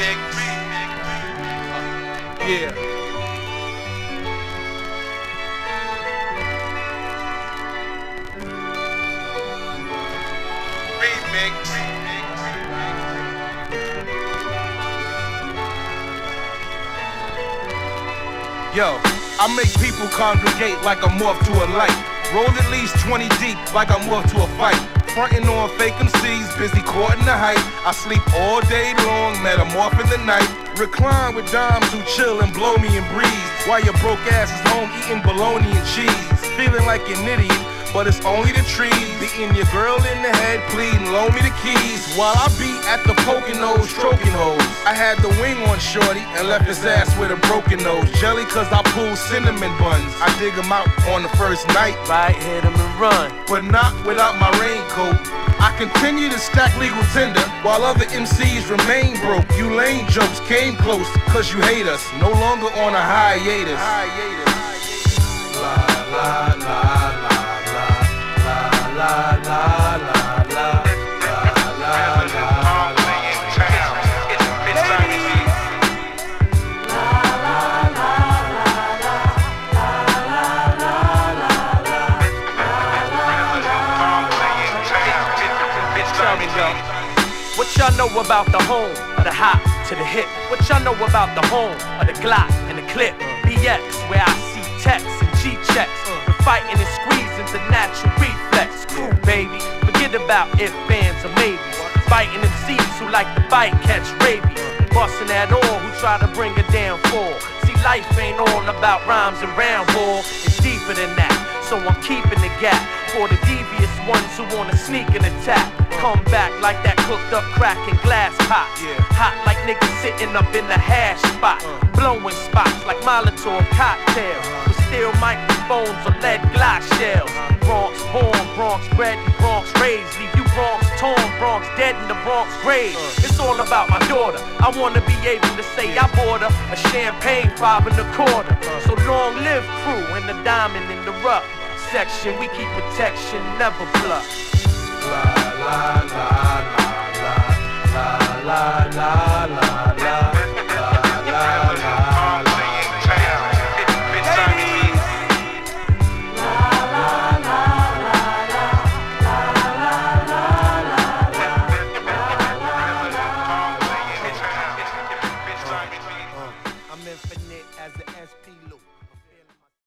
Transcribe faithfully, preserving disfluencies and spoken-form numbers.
remix. Yeah. Remix. Yo, I make people congregate like I'm off to a light. Roll at least twenty deep like I'm off to a fight. Frontin' on fake M Cs, busy courting the hype. I sleep all day long, metamorph in the night. Recline with dimes who chill and blow me and breeze, while your broke ass is home eating bologna and cheese. Feeling like an idiot, but it's only the trees. Beating your girl in the head, pleading, loan me the keys. While I be at the poking nose, stroking hoes. I had the wing on shorty and left his ass with a broken nose. Jelly cause I pull cinnamon buns. I dig him out on the first night. Right, hit him and run. But not without my raincoat. I continue to stack legal tender while other M Cs remain broke. You lame jokes came close cause you hate us. No longer on a hiatus. La la la la la la la la la. What y'all know about the home of the hop to the hip? What y'all know about the home of the Glock and the clip? B X, where I see texts and G-checks. We're fighting and squeezing's a natural reflex. Cool, baby, forget about if, fans, or maybes. Fighting M Cs who like to fight, catch rabies. Busting at all who try to bring a damn fall. See, life ain't all about rhymes and round ball. It's deeper than that, so I'm keeping the gap for the devious ones who wanna sneak and attack. Come back like that cooked up crack in glass pots. Yeah. Hot like niggas sitting up in the hash spot. Uh. Blowing spots like Molotov cocktails. Uh. With steel microphones or lead glass shells. Uh. Bronx born, Bronx bred, and Bronx raised. Leave you Bronx torn, Bronx dead in the Bronx grave. Uh. It's all about my daughter. I wanna be able to say I bought her a champagne five and a quarter. Uh. So long live crew and the diamond in the rough section. We keep protection, never bluff. La la la.